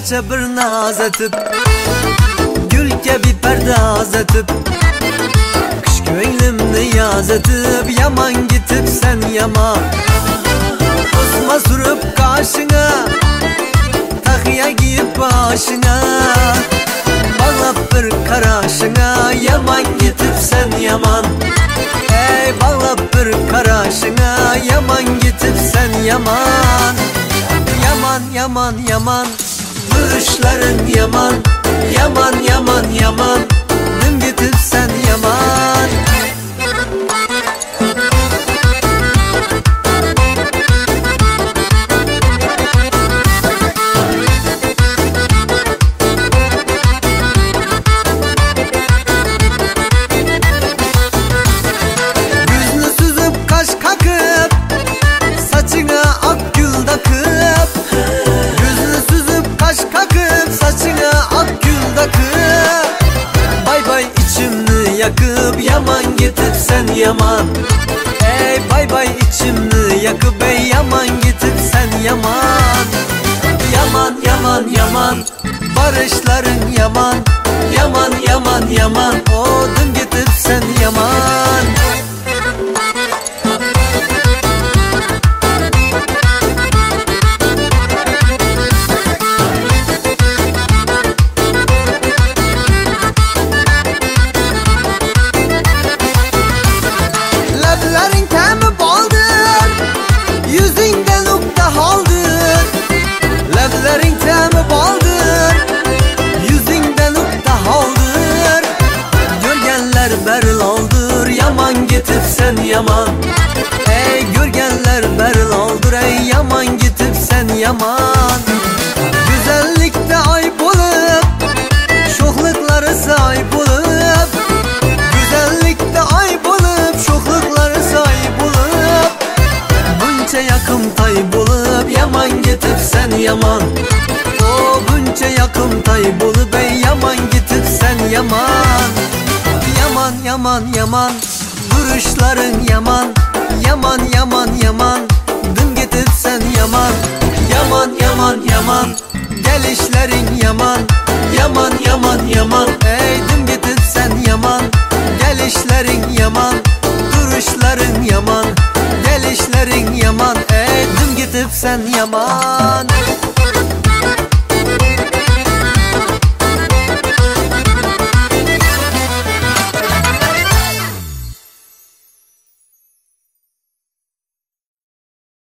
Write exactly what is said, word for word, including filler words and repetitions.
Gerçe bir naz etip gülge bir perdaz etip kış ko'nglimni yaz etip yaman gitip sen yaman Osma sürüp kaşına tahiya giyip başına Bağlap bir karaşına yaman gitip sen yaman Ey bağlap bir karaşına yaman gitip sen yaman Yaman yaman yaman duruşların yaman Yaman yaman yaman dün gitip sen yaman Yüzünü süzüp kaş kakıp saçına ak gül takıp Yüzünü süzüp kaş kakıp saçına ak gül takıp Bay bay içimni yakıp yaman gitip sen yaman Ey bay bay içimni yakıp ey yaman gitip sen yaman Yaman yaman yaman barışların yaman Yaman yaman yaman o dün gitip sen yaman Lablarin temi baldır yüzünde nokta haldır Lablarin temi baldır yüzünde nokta haldır Görgenler beril aldır yaman gitip sen yaman Ey görgenler beril aldır ey yaman gitip sen yaman Güzellikte ayıp olup şoklukları sahip olup Güzellikte ayıp olup şoklukları sahip olup Bunca yakın tayip olup yaman gitip sen yaman O bunca yakın tayip olup ey yaman gitip sen yaman Yaman yaman yaman duruşların yaman Yaman yaman yaman dün gitip sen yaman Yaman yaman yaman gelişlerin yaman Yaman yaman yaman ey dün gitip sen yaman Gelişlerin yaman duruşların yaman Gelişlerin yaman ey dün gitip sen yaman